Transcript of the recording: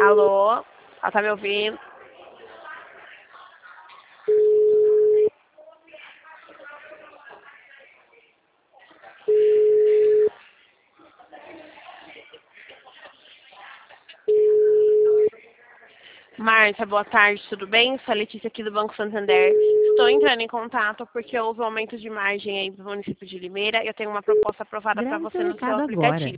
Alô? Ela tá me ouvindo? Márcia, boa tarde, tudo bem? Sou a Letícia aqui do Banco Santander. Estou entrando em contato porque houve um aumento de margem aí do município de Limeira e eu tenho uma proposta aprovada para Grave você seu no seu recado agora. aplicativo.